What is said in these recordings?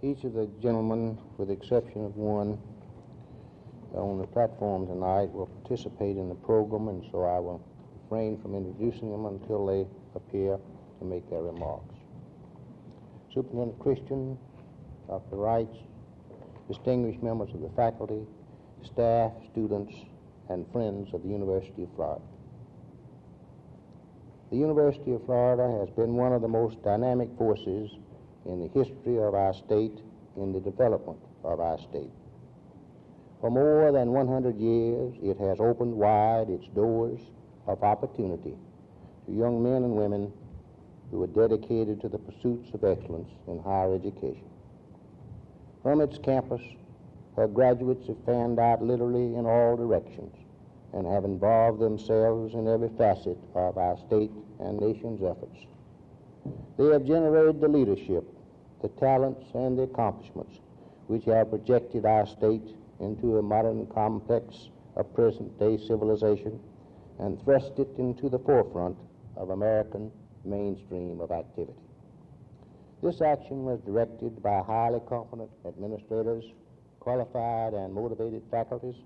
Each of the gentlemen, with the exception of one on the platform tonight, will participate in the program, and so I will refrain from introducing them until they appear to make their remarks. Superintendent Christian, Dr. Wright, distinguished members of the faculty, staff, students, and friends of the University of Florida. The University of Florida has been one of the most dynamic forces in the history of our state, in the development of our state. For more than 100 years, it has opened wide its doors of opportunity to young men and women who are dedicated to the pursuits of excellence in higher education. From its campus, her graduates have fanned out literally in all directions and have involved themselves in every facet of our state and nation's efforts. They have generated the leadership, the talents, and the accomplishments which have projected our state into a modern complex of present-day civilization and thrust it into the forefront of American mainstream of activity. This action was directed by highly competent administrators, qualified and motivated faculties,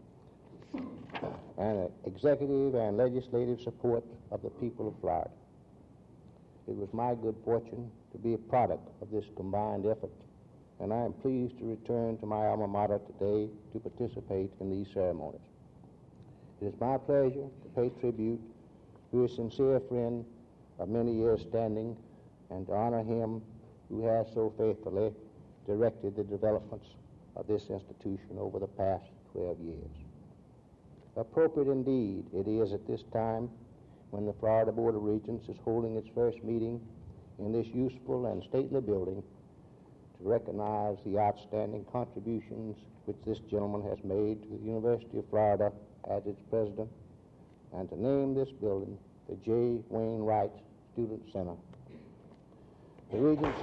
and executive and legislative support of the people of Florida. It was my good fortune to be a product of this combined effort, and I am pleased to return to my alma mater today to participate in these ceremonies. It is my pleasure to pay tribute to a sincere friend of many years' standing and to honor him who has so faithfully directed the developments of this institution over the past 12 years. Appropriate indeed it is at this time, when the Florida Board of Regents is holding its first meeting in this useful and stately building, to recognize the outstanding contributions which this gentleman has made to the University of Florida as its president, and to name this building the J. Wayne Wright Student Center. The Regents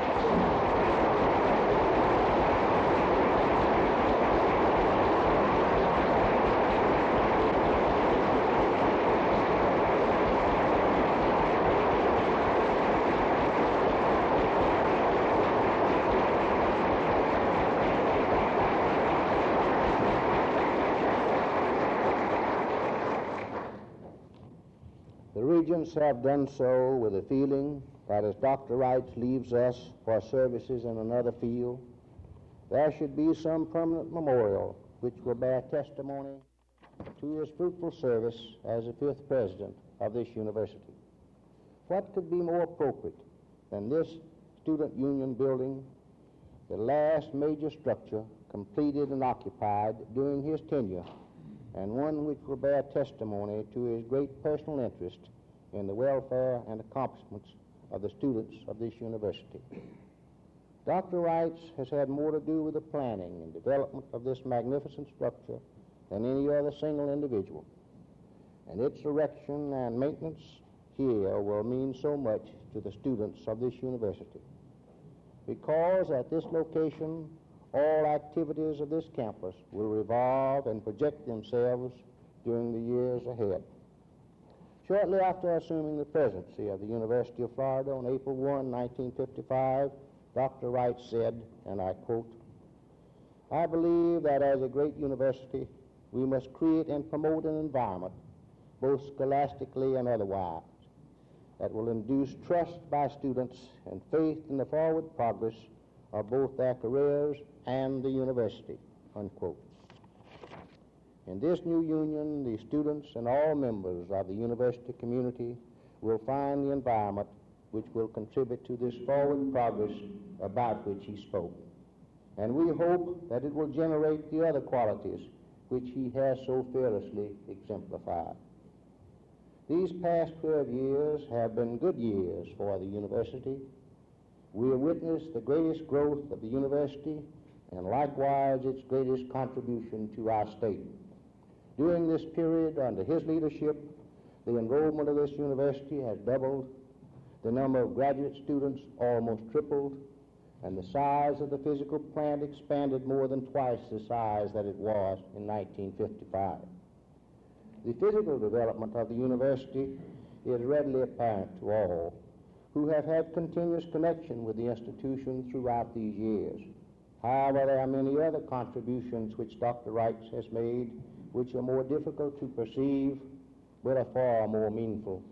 have done so with a feeling that as Dr. Wright leaves us for services in another field, there should be some permanent memorial which will bear testimony to his fruitful service as the fifth president of this university. What could be more appropriate than this student union building, the last major structure completed and occupied during his tenure, and one which will bear testimony to his great personal interest in the welfare and accomplishments of the students of this university. Dr. Wright has had more to do with the planning and development of this magnificent structure than any other single individual, and its erection and maintenance here will mean so much to the students of this university, because at this location all activities of this campus will revolve and project themselves during the years ahead. Shortly after assuming the presidency of the University of Florida on April 1, 1955, Dr. Wright said, and I quote, "I believe that as a great university, we must create and promote an environment, both scholastically and otherwise, that will induce trust by students and faith in the forward progress of both their careers and the university," unquote. In this new union, the students and all members of the university community will find the environment which will contribute to this forward progress about which he spoke. And we hope that it will generate the other qualities which he has so fearlessly exemplified. These past 12 years have been good years for the university. We have witnessed the greatest growth of the university and likewise its greatest contribution to our state. During this period, under his leadership, the enrollment of this university has doubled, the number of graduate students almost tripled, and the size of the physical plant expanded more than twice the size that it was in 1955. The physical development of the university is readily apparent to all, who have had continuous connection with the institution throughout these years. However, there are many other contributions which Dr. Wright has made which are more difficult to perceive but are far more meaningful.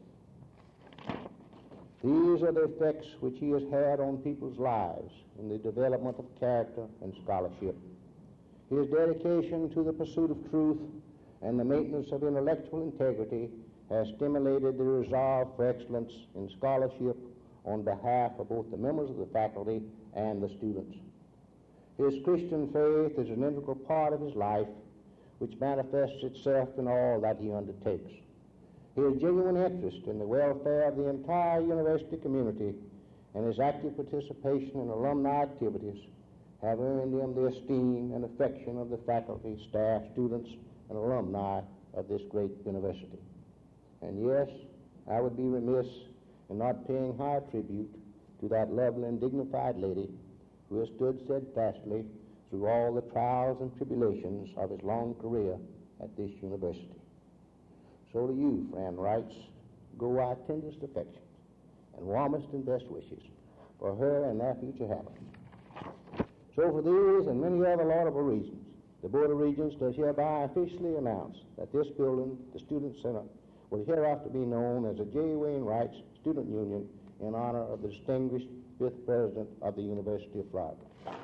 These are the effects which he has had on people's lives in the development of character and scholarship. His dedication to the pursuit of truth and the maintenance of intellectual integrity has stimulated the resolve for excellence in scholarship on behalf of both the members of the faculty and the students. His Christian faith is an integral part of his life, which manifests itself in all that he undertakes. His genuine interest in the welfare of the entire university community and his active participation in alumni activities have earned him the esteem and affection of the faculty, staff, students, and alumni of this great university. And yes, I would be remiss in not paying high tribute to that lovely and dignified lady who has stood steadfastly through all the trials and tribulations of his long career at this university. So to you, friend Wrights, go our tenderest affections and warmest and best wishes for her and their future happiness. So for these and many other laudable reasons, the Board of Regents does hereby officially announce that this building, the Student Center, will hereafter be known as the J. Wayne Wright Student Union in honor of the distinguished 5th President of the University of Florida.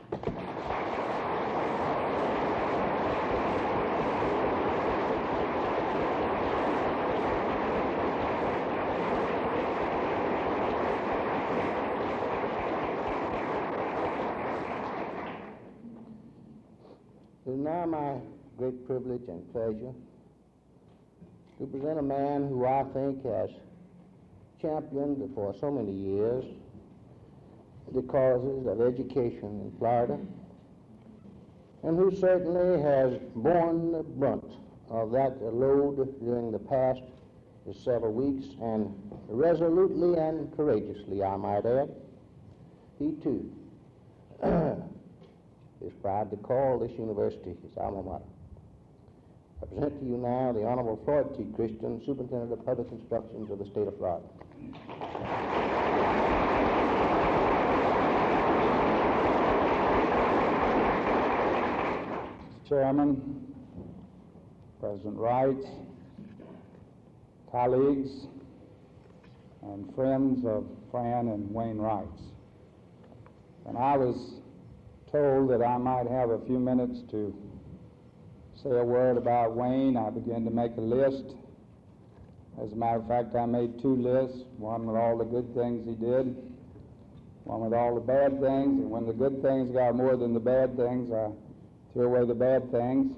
It is now my great privilege and pleasure to present a man who I think has championed for so many years the causes of education in Florida, and who certainly has borne the brunt of that load during the past several weeks, and resolutely and courageously, I might add. He too is proud to call this university his alma mater. I present to you now the Honorable Floyd T. Christian, Superintendent of Public Instruction of the state of Florida. Chairman, President Wright, colleagues, and friends of Fran and Wayne Wrights. And I was told that I might have a few minutes to say a word about Wayne. I began to make a list. As a matter of fact, I made 2 lists, one with all the good things he did, one with all the bad things, and when the good things got more than the bad things, I threw away the bad things.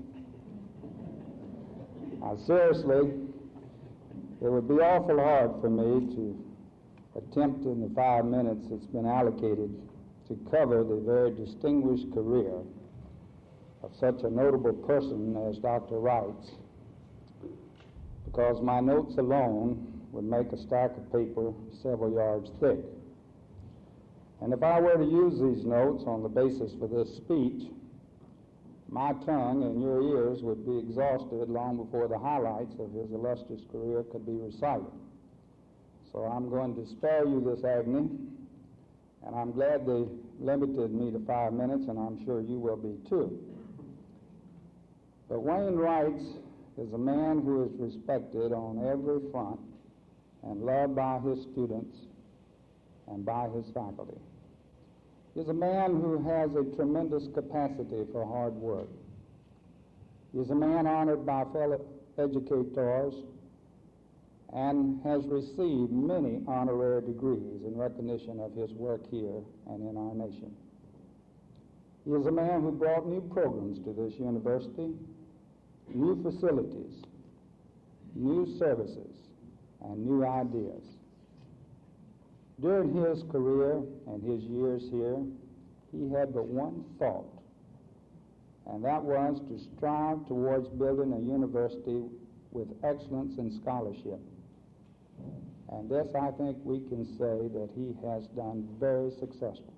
Now, seriously, it would be awful hard for me to attempt in the 5 minutes that's been allocated to cover the very distinguished career of such a notable person as Dr. Wright's, because my notes alone would make a stack of paper several yards thick. And if I were to use these notes on the basis for this speech, my tongue and your ears would be exhausted long before the highlights of his illustrious career could be recited. So I'm going to spare you this agony, and I'm glad they limited me to 5 minutes, and I'm sure you will be too. But Wayne Wright is a man who is respected on every front and loved by his students and by his faculty. He's a man who has a tremendous capacity for hard work. He's a man honored by fellow educators and has received many honorary degrees in recognition of his work here and in our nation. He is a man who brought new programs to this university, new facilities, new services, and new ideas. During his career and his years here, he had but one thought, and that was to strive towards building a university with excellence in scholarship. And this, I think we can say that he has done very successfully.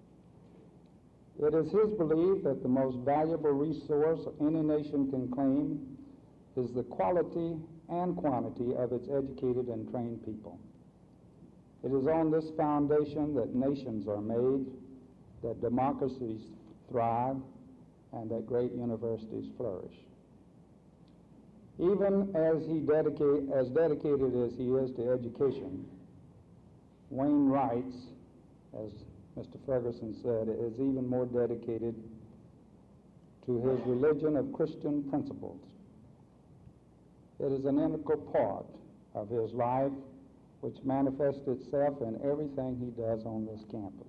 It is his belief that the most valuable resource any nation can claim is the quality and quantity of its educated and trained people. It is on this foundation that nations are made, that democracies thrive, and that great universities flourish. Even as dedicated as he is to education, Wayne Wrights, as Mr. Ferguson said, is even more dedicated to his religion of Christian principles. It is an integral part of his life, which manifests itself in everything he does on this campus.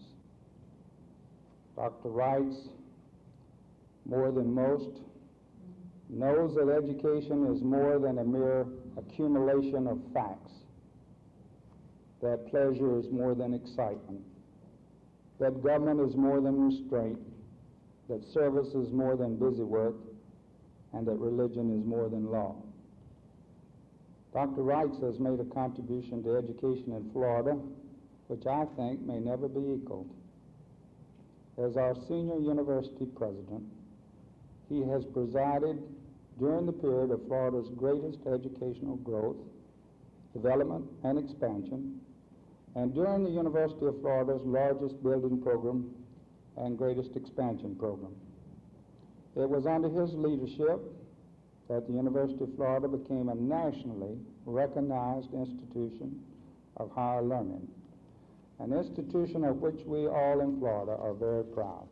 Dr. Wrights, more than most, knows that education is more than a mere accumulation of facts, that pleasure is more than excitement, that government is more than restraint, that service is more than busy work, and that religion is more than law. Dr. Wrights has made a contribution to education in Florida, which I think may never be equaled. As our senior university president, he has presided during the period of Florida's greatest educational growth, development, and expansion, and during the University of Florida's largest building program and greatest expansion program. It was under his leadership that the University of Florida became a nationally recognized institution of higher learning, an institution of which we all in Florida are very proud.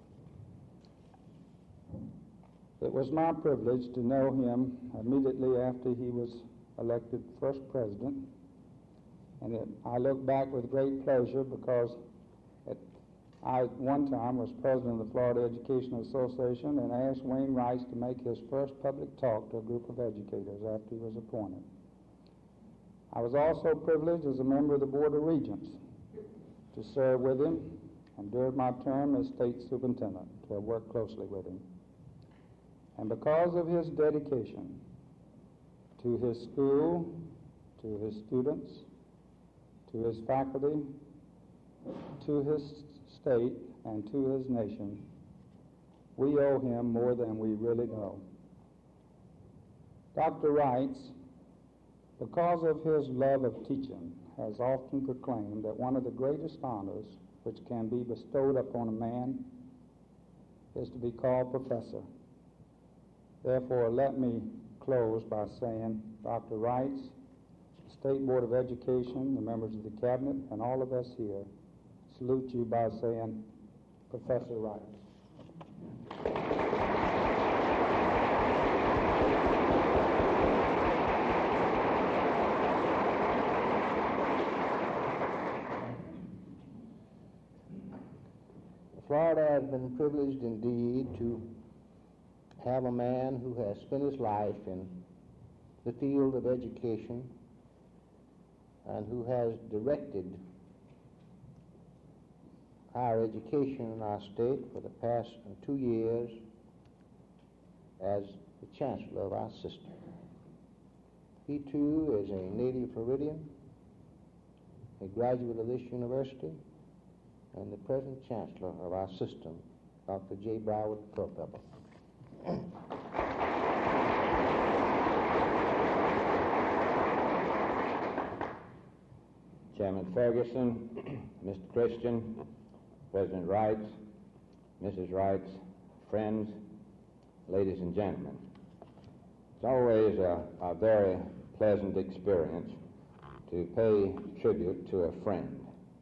It was my privilege to know him immediately after he was elected first president, and I look back with great pleasure because I, at one time, was president of the Florida Educational Association and asked Wayne Wrights to make his first public talk to a group of educators after he was appointed. I was also privileged as a member of the Board of Regents to serve with him, and during my term as state superintendent, to have worked closely with him. And because of his dedication to his school, to his students, to his faculty, to his state, and to his nation, we owe him more than we really know. Dr. Wrights, because of his love of teaching, has often proclaimed that one of the greatest honors which can be bestowed upon a man is to be called professor. Therefore, let me close by saying, Dr. Wrights, the State Board of Education, the members of the Cabinet, and all of us here salute you by saying, Professor Wrights. Florida has been privileged indeed to have a man who has spent his life in the field of education and who has directed higher education in our state for the past 2 years as the chancellor of our system. He too is a native Floridian, a graduate of this university, and the present chancellor of our system, Dr. J. Broward Culpepper. Chairman Ferguson, Mr. Christian, President Wrights, Mrs. Wrights, friends, ladies and gentlemen. It's always a very pleasant experience to pay tribute to a friend.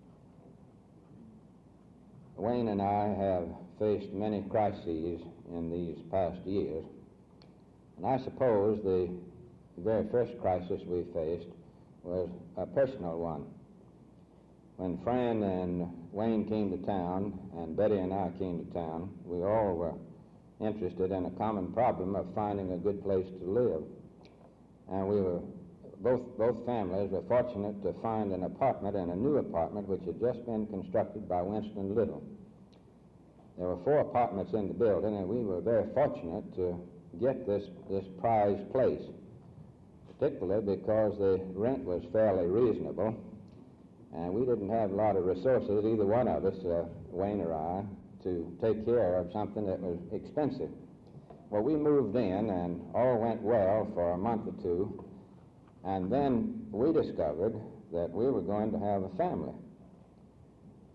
Wayne and I have faced many crises in these past years, and I suppose the very first crisis we faced was a personal one. When Fran and Wayne came to town, and Betty and I came to town, we all were interested in a common problem of finding a good place to live. And we were, both families were fortunate to find an apartment, and a new apartment, which had just been constructed by Winston Little. There were 4 apartments in the building, and we were very fortunate to get this prized place, particularly because the rent was fairly reasonable, and we didn't have a lot of resources, either one of us, Wayne or I, to take care of something that was expensive. Well, we moved in, and all went well for a month or 2, and then we discovered that we were going to have a family.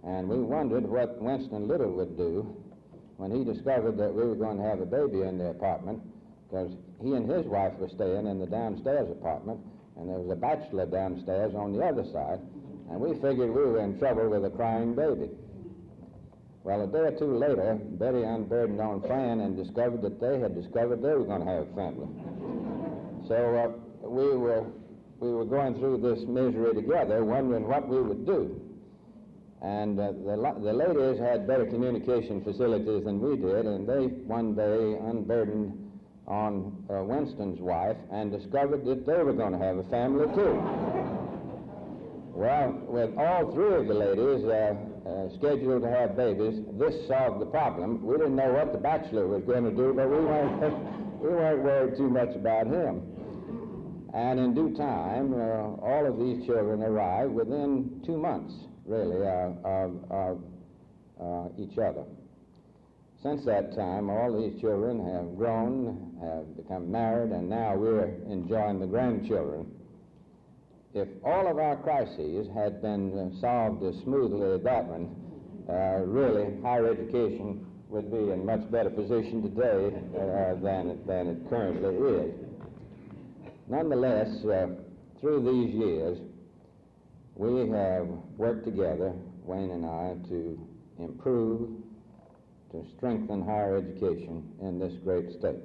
And we wondered what Winston Little would do when he discovered that we were going to have a baby in the apartment, because he and his wife were staying in the downstairs apartment, and there was a bachelor downstairs on the other side, and we figured we were in trouble with a crying baby. Well, a day or two later, Betty unburdened on Fran and discovered that they had discovered they were going to have a family. So we were going through this misery together, wondering what we would do. And the ladies had better communication facilities than we did, and they one day unburdened on Winston's wife and discovered that they were going to have a family too. Well, with all three of the ladies scheduled to have babies, this solved the problem. We didn't know what the bachelor was going to do, but we weren't worried too much about him. And in due time, all of these children arrived within 2 months, really, of each other. Since that time, all these children have grown, have become married, and now we're enjoying the grandchildren. If all of our crises had been solved as smoothly as that one, really higher education would be in much better position today than it currently is. Nonetheless, through these years, we have worked together, Wayne and I, to improve, to strengthen higher education in this great state.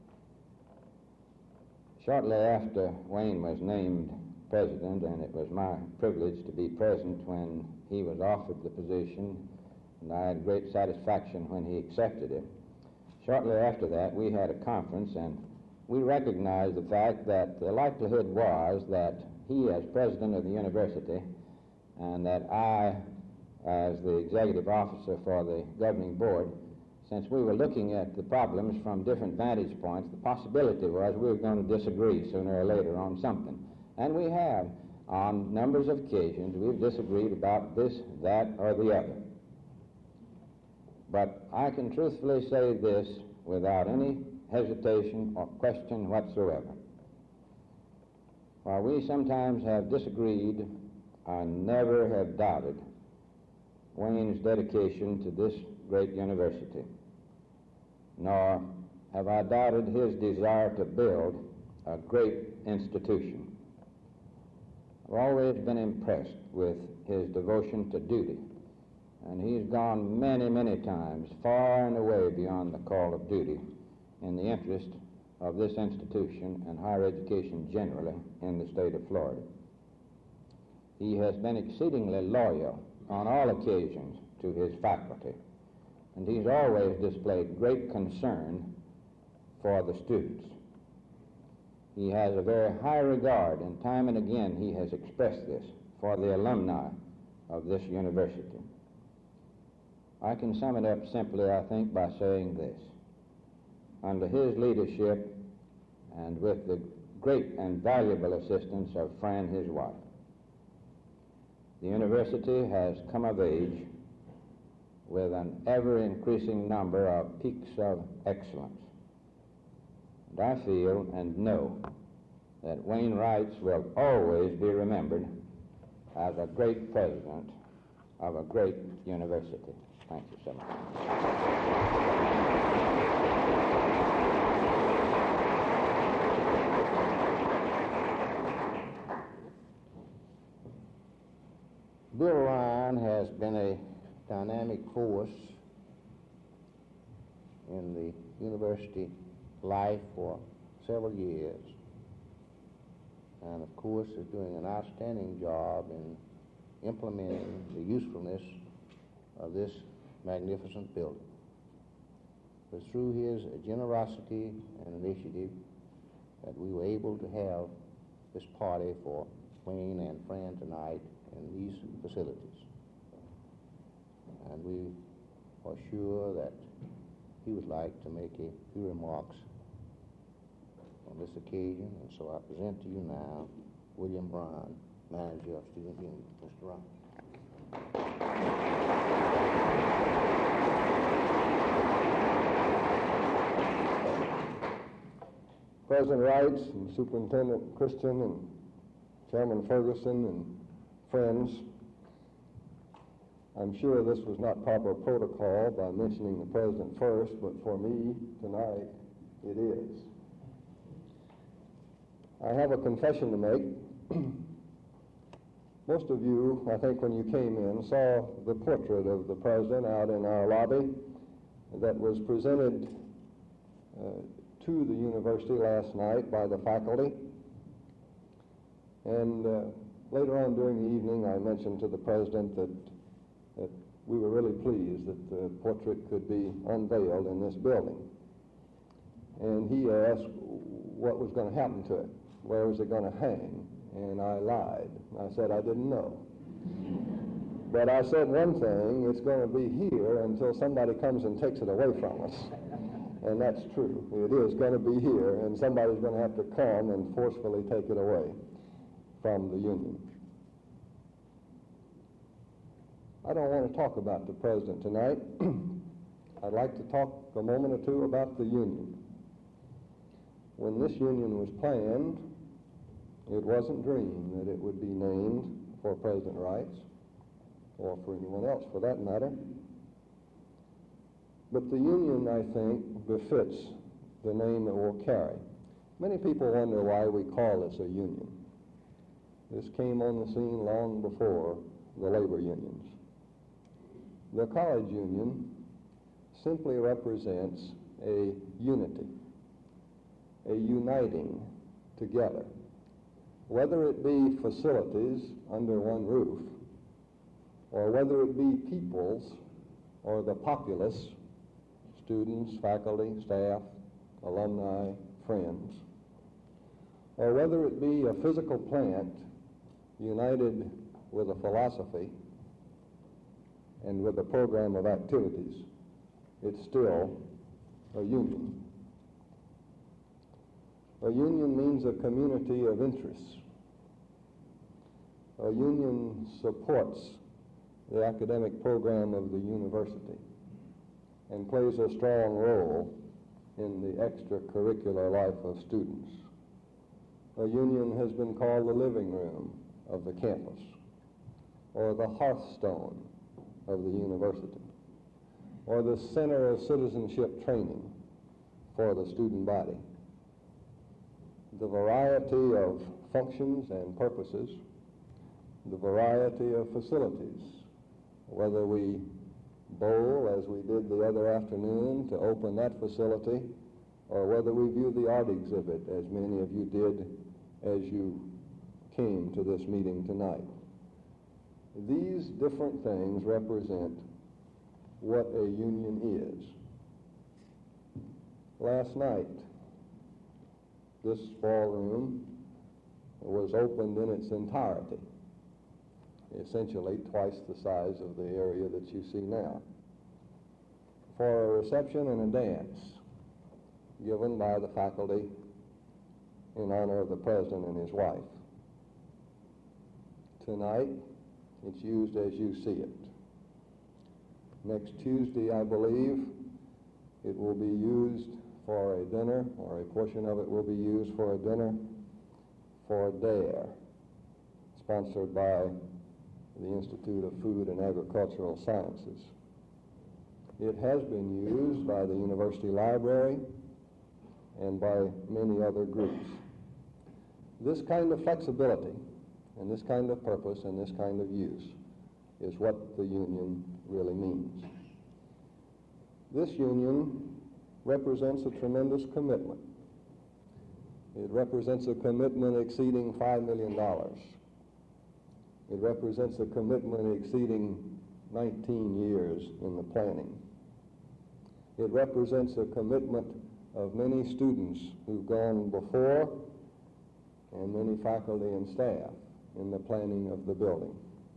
Shortly after Wayne was named president, and it was my privilege to be present when he was offered the position, and I had great satisfaction when he accepted it. Shortly after that, we had a conference, and we recognized the fact that the likelihood was that he, as president of the university, and that I, as the executive officer for the governing board, since we were looking at the problems from different vantage points, the possibility was we were going to disagree sooner or later on something. And we have, on numbers of occasions, we've disagreed about this, that, or the other. But I can truthfully say this without any hesitation or question whatsoever. While we sometimes have disagreed, I never have doubted Wayne's dedication to this great university, nor have I doubted his desire to build a great institution. I've always been impressed with his devotion to duty, and he's gone many, many times far and away beyond the call of duty in the interest of this institution and higher education generally in the state of Florida. He has been exceedingly loyal on all occasions to his faculty, and he's always displayed great concern for the students. He has a very high regard, and time and again he has expressed this, for the alumni of this university. I can sum it up simply, I think, by saying this. Under his leadership, and with the great and valuable assistance of Fran, his wife, the university has come of age with an ever-increasing number of peaks of excellence. And I feel and know that Wayne Wrights will always be remembered as a great president of a great university. Thank you so much. Bill Ryan has been a dynamic force in the university life for several years, and of course is doing an outstanding job in implementing the usefulness of this magnificent building. It was through his generosity and initiative that we were able to have this party for Wayne and Fran tonight in these facilities. And we are sure that he would like to make a few remarks on this occasion, and so I present to you now William Bryan, manager of Student Union. Mr. Bryan. President Wrights and Superintendent Christian and Chairman Ferguson and friends, I'm sure this was not proper protocol by mentioning the President first, but for me, tonight, it is. I have a confession to make. Most of you, I think when you came in, saw the portrait of the President out in our lobby that was presented to the university last night by the faculty. And later on during the evening, I mentioned to the President that we were really pleased that the portrait could be unveiled in this building. And he asked what was going to happen to it. Where was it going to hang? And I lied. I said I didn't know. But I said one thing, it's going to be here until somebody comes and takes it away from us. And that's true. It is going to be here, and somebody's going to have to come and forcefully take it away from the Union. I don't want to talk about the President tonight. I'd like to talk a moment or two about the Union. When this Union was planned, it wasn't dreamed that it would be named for President Reitz, or for anyone else for that matter. But the Union, I think, befits the name it will carry. Many people wonder why we call this a union. This came on the scene long before the labor unions. The college union simply represents a unity, a uniting together. Whether it be facilities under one roof, or whether it be peoples or the populace, students, faculty, staff, alumni, friends, or whether it be a physical plant united with a philosophy and with a program of activities, it's still a union. A union means a community of interests. A union supports the academic program of the university and plays a strong role in the extracurricular life of students. A union has been called the living room of the campus, or the hearthstone of the university, or the center of citizenship training for the student body. The variety of functions and purposes, the variety of facilities, whether we bowl as we did the other afternoon to open that facility, or whether we view the art exhibit as many of you did as you came to this meeting tonight. These different things represent what a union is. Last night, this ballroom was opened in its entirety, essentially twice the size of the area that you see now, for a reception and a dance given by the faculty in honor of the President and his wife. Tonight, it's used as you see it. Next Tuesday, I believe, it will be used for a dinner, or a portion of it will be used for a dinner for DARE, sponsored by the Institute of Food and Agricultural Sciences. It has been used by the University Library and by many other groups. This kind of flexibility and this kind of purpose and this kind of use is what the union really means. This union represents a tremendous commitment. It represents a commitment exceeding $5 million. It represents a commitment exceeding 19 years in the planning. It represents a commitment of many students who've gone before and many faculty and staff in the planning of the building.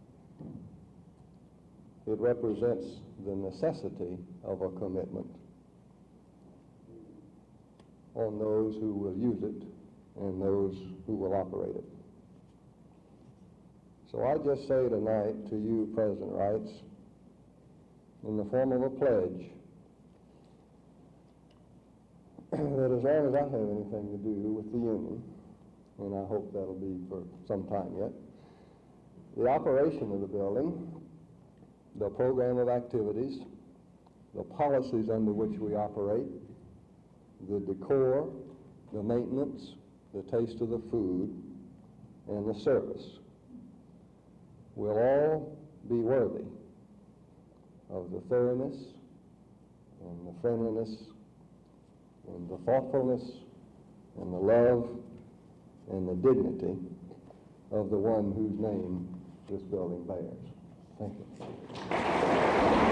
It represents the necessity of a commitment on those who will use it and those who will operate it. So I just say tonight to you, President Reitz, in the form of a pledge, that as long as I have anything to do with the union, and I hope that'll be for some time yet, the operation of the building the program of activities, the policies under which we operate, the decor, the maintenance, the taste of the food, and the service will all be worthy of the thoroughness and the friendliness and the thoughtfulness and the love and the dignity of the one whose name this building bears. Thank you.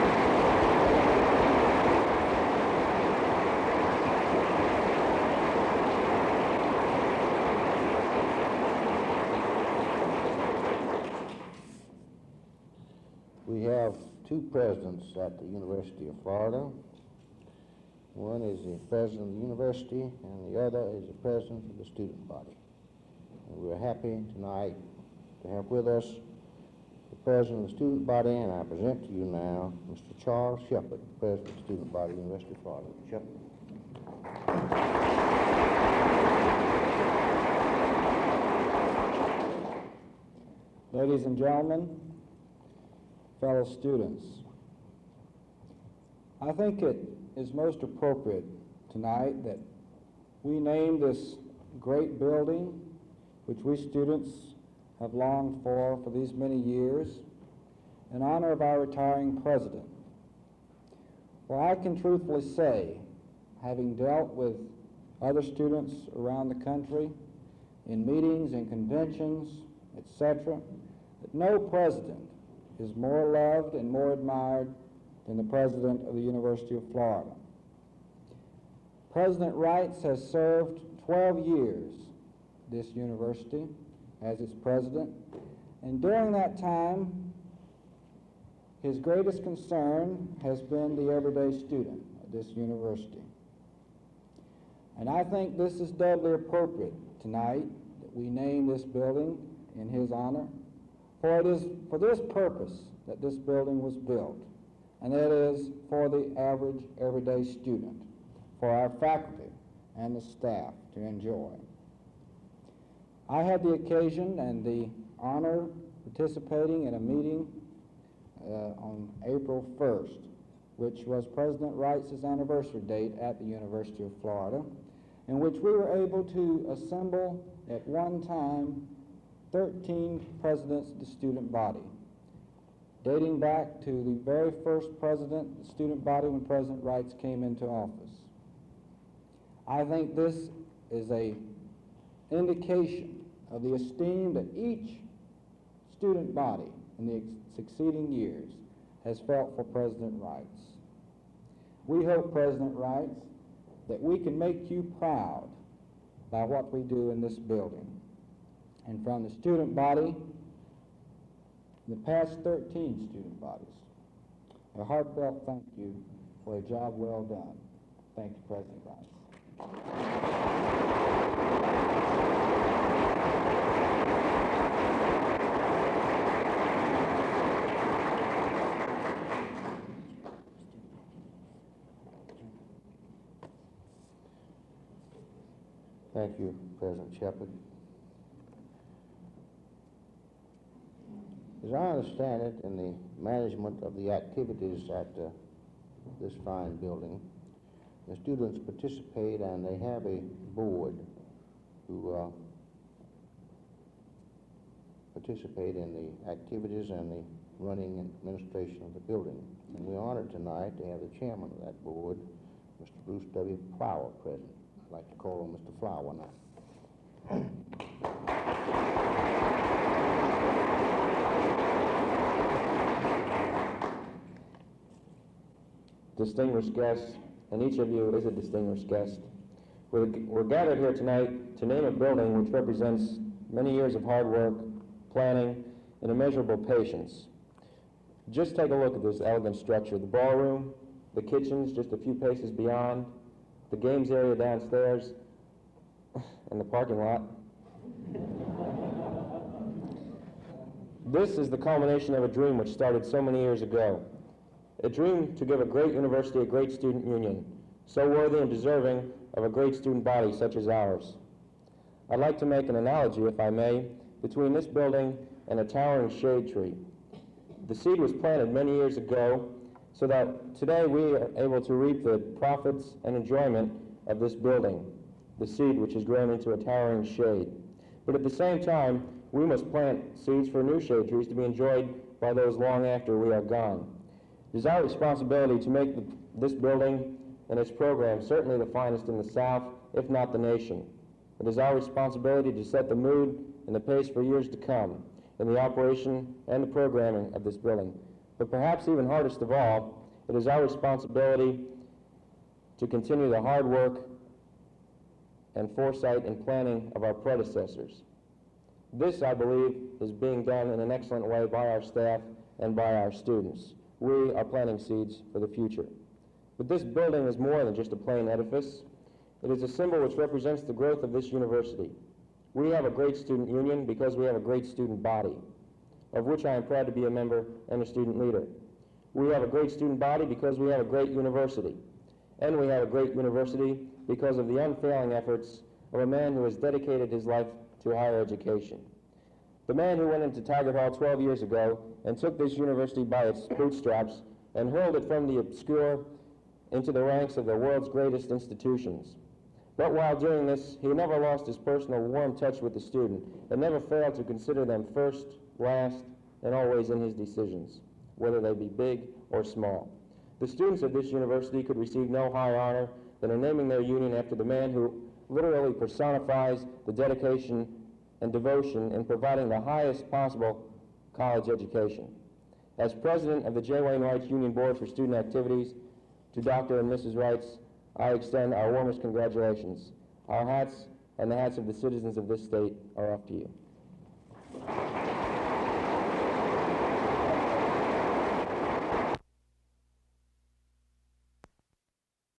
We have two presidents at the University of Florida. One is the president of the university, and the other is the president of the student body. And we're happy tonight to have with us the president of the student body, and I present to you now Mr. Charles Shepard, president of the student body of the University of Florida. Shepard. Ladies and gentlemen, fellow students, I think it is most appropriate tonight that we name this great building, which we students have longed for these many years, in honor of our retiring president. Well, I can truthfully say, having dealt with other students around the country in meetings and conventions, etc., that no president is more loved and more admired than the president of the University of Florida. President Reitz has served 12 years this university as its president, and during that time, his greatest concern has been the everyday student at this university. And I think this is doubly appropriate tonight that we name this building in his honor, for it is for this purpose that this building was built, and that is for the average everyday student, for our faculty and the staff to enjoy. I had the occasion and the honor participating in a meeting on April 1st, which was President Reitz's anniversary date at the University of Florida, in which we were able to assemble at one time 13 presidents of the student body, dating back to the very first president of the student body when President Reitz came into office. I think this is an indication of the esteem that each student body in the succeeding years has felt for President Reitz. We hope, President Reitz, that we can make you proud by what we do in this building. And from the student body, the past 13 student bodies, a heartfelt thank you for a job well done. Thank you, President Reitz. Thank you, President Shepard. As I understand it, in the management of the activities at this fine building, the students participate and they have a board who participate in the activities and the running and administration of the building. And we're honored tonight to have the chairman of that board, Mr. Bruce W. Flower, present. I'd like to call on Mr. Flower now. Distinguished guests, and each of you is a distinguished guest. We're gathered here tonight to name a building which represents many years of hard work, planning, and immeasurable patience. Just take a look at this elegant structure. The ballroom, the kitchens just a few paces beyond, the games area downstairs, and the parking lot. This is the culmination of a dream which started so many years ago. A dream to give a great university a great student union, so worthy and deserving of a great student body such as ours. I'd like to make an analogy, if I may, between this building and a towering shade tree. The seed was planted many years ago so that today we are able to reap the profits and enjoyment of this building, the seed which has grown into a towering shade. But at the same time, we must plant seeds for new shade trees to be enjoyed by those long after we are gone. It is our responsibility to make this building and its program certainly the finest in the South, if not the nation. It is our responsibility to set the mood and the pace for years to come in the operation and the programming of this building. But perhaps even hardest of all, it is our responsibility to continue the hard work and foresight and planning of our predecessors. This, I believe, is being done in an excellent way by our staff and by our students. We are planting seeds for the future. But this building is more than just a plain edifice. It is a symbol which represents the growth of this university. We have a great student union because we have a great student body, of which I am proud to be a member and a student leader. We have a great student body because we have a great university. And we have a great university because of the unfailing efforts of a man who has dedicated his life to higher education. The man who went into Taggart Hall 12 years ago and took this university by its bootstraps and hurled it from the obscure into the ranks of the world's greatest institutions. But while doing this, he never lost his personal warm touch with the student and never failed to consider them first, last, and always in his decisions, whether they be big or small. The students of this university could receive no higher honor than in naming their union after the man who literally personifies the dedication and devotion in providing the highest possible college education. As president of the J. Wayne Wright Union Board for Student Activities, to Dr. and Mrs. Wrights, I extend our warmest congratulations. Our hats and the hats of the citizens of this state are off to you.